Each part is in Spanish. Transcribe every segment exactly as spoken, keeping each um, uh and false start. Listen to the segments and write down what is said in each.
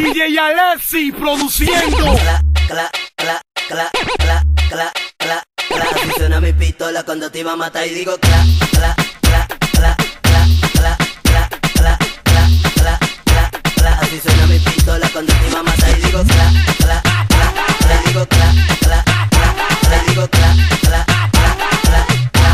D J Alexi produciendo. Cla, cla, cla, cla, cla, cla, cla, cla. Así suena mi pistola cuando te iba a matar y digo cla, cla, cla, cla, cla, cla, cla, cla, cla, cla, cla, cla. Así suena mi pistola cuando te iba a matar y digo cla, cla, cla, cla, digo cla, cla, cla, cla, digo cla, cla, cla, cla,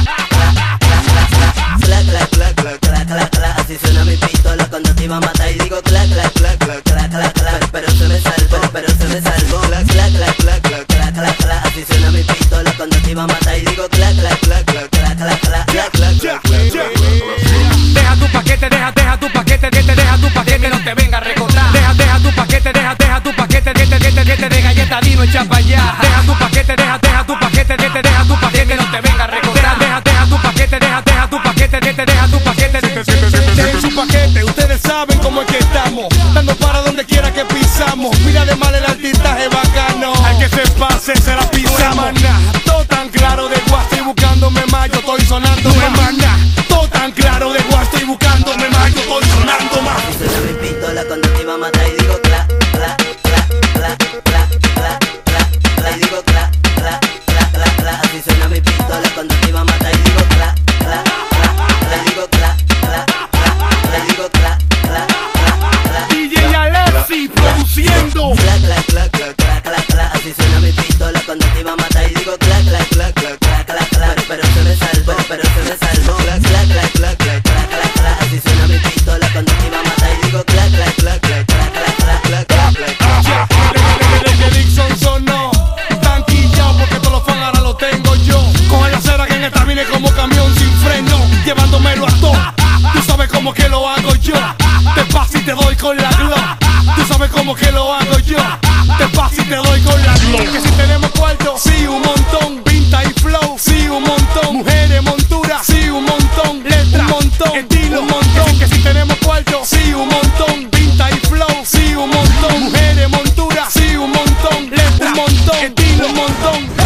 cla, cla, cla, cla, cla, cla, cla. Así suena mi pistola cuando te iba a matar y digo cla, cla, cla, cla, cla, cla, cla. Pero se me salvó, pero se me salvó. Cla, cla, cla, cla, cla, cla, cla, cla. Así suena mi pistola cuando te iba a matar y digo cla, cla, cla, cla, cla, cla, cla, cla, cla, cla. Deja tu paquete, deja, deja tu paquete, que te deja tu paquete, no te venga a recortar. Deja, deja tu paquete, deja, deja tu paquete, que te, que te, que te de galleta, dino echa pa' allá. Deja tu paquete, deja, deja tu paquete, que te deja tu paquete, no te venga a recortar. Deja, deja tu paquete, deja, deja tu paquete, que te deja tu paquete. Dejen su paquete, ustedes saben cómo es que estamos, dando para donde quiera que pisamos. Mira de mal el artistaje bacano, al que se pase se la pisamos. Todo tan claro de guas, estoy buscándome más, yo estoy sonando más. Todo tan claro de guas, estoy buscándome más, yo estoy sonando más. Así suena mi pistola cuando te iba a matar y digo cla, cla, cla, cla, cla, cla, cla, cla, y digo cla, cla, cla, cla, cla. Así suena mi pistola cuando te iba a matar y digo cla, cla, cla, cla, y digo cla, cla, cla, cla, y digo cla, cla, cla, cla. D J Alexi produciendo. Cla, cla, cla, cla, cla, cla, cla. Así suena mi pistola cuando te iba a matar y digo cla, cla, cla, cla, cla, cla, cla. Pero se me salvó, pero se me salvó. Cla, cla, cla, cla, cla, cla, cla, cla. Así suena mi pistola cuando te iba a matar y digo cla, cla, cla, cla, cla, cla, cla, cla, cla, cla. Desde que Dixon sonó, tan quillao porque todos los fans ahora lo tengo yo. Coge la acera que en esta vine como camión sin freno, llevándomelo a todo. Tú sabes cómo que lo hago yo, te paso y te doy con la glock. Tú sabes cómo que lo hago yo, te paso y te doy con la glock. Que si tenemos cuarto, sí un montón. Pinta y flow, sí un montón. Mujeres, montura, sí un montón. Letra, un montón. Estilo, un montón. Que si tenemos cuarto, sí un montón. Pinta y flow, sí un montón. Mujeres, montura, sí un montón. Letra, un montón. Estilo, un montón.